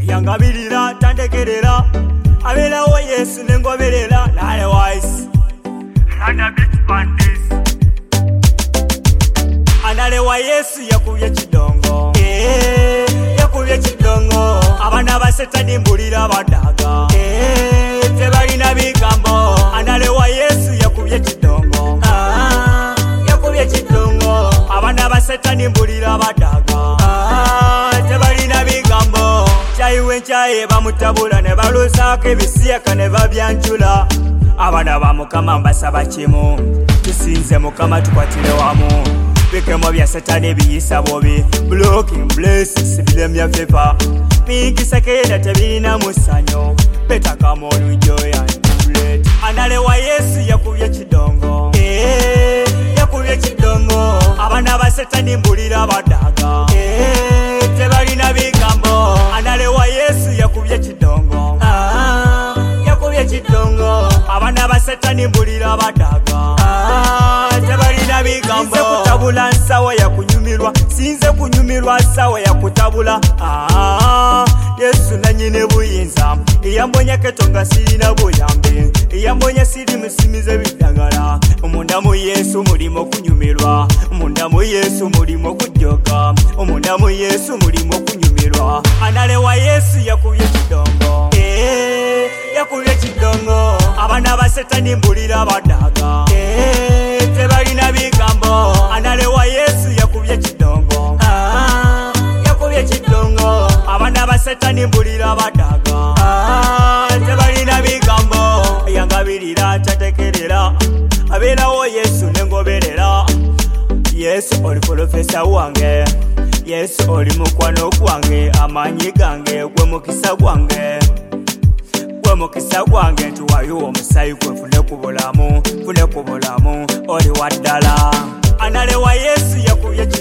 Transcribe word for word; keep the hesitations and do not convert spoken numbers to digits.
yangabirira tandekerera aberawo Yesu nengoberera nale wise Randa beach bandits Anale wa Yesu yakubye kidongo eh yakubye kidongo abana ba Satani mbulira badaga eh tebalina bigambo anale wa Yesu yakubye kidongo ah yakubye kidongo abana ba Satani mbulira badaga ah tebalina bigambo chayiwe chaye bamutabula ne balusaka ebisiyaka ne babyanjula abana ba Mukama mbasaba kimu tusinze Mukama tukwatire wamu Bekemo bya Satani biyisa bobi blocking blessings bilemya fepa mikisa keda tabina musanyo beta kama joy and bullet anale wa Yesu yakubye kidongo eh yakubye kidongo abana ba Satani mbulira badaga eh tebalina bigambo anale wa Yesu yakubye kidongo ah yakubye kidongo abana ba Satani mbulira badaga ah tebalina bigambo kutabula sawa ya kunyumirwa sinze kunyumirwa sawa ya kutabula ah Yesu nanyine buyinza iyambonye ketonga sirina buyambe iyambonye siri musimize bidagala umunda mu Yesu mulimo kunyumirwa umunda mu Yesu mulimo kujoga umunda mu Yesu mulimo kunyumirwa anale wa Yesu yakubye kidongo eh yakubye kidongo abana ba Satani mbulira badaga eh tebalina bigambo anale wa Yesu yakubye kidongo ah yakubye kidongo abana ba Satani mbulira badaga ah tebalina bigambo yangabirira tatekerera aberawo Yesu nengoberera Yesu oli profesa wange Yesu oli mukwano gwange amanyi gange gwe mukisa gwange gwe mukisa gwange tuwayo omusayi gwe fune kubulamu fune kubulamu oli waddala anale wa Yesu yakubye